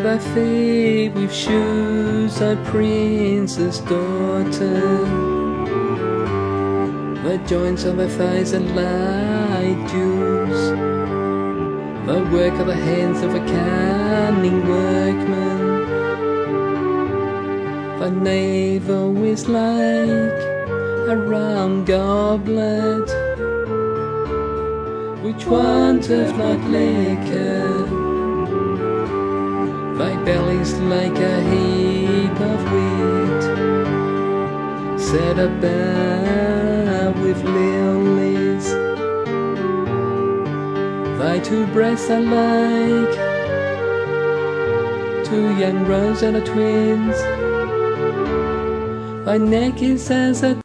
thy feet with shoes, thy princess daughter. The joints of thy thighs are like dews, the work of the hands of a cunning workman. Thy navel is like a round goblet, which wanteth not liquor. Thy belly's like a heap of wheat, set above with lilies. Thy two breasts are like two young rosetta twins. Thy neck is as a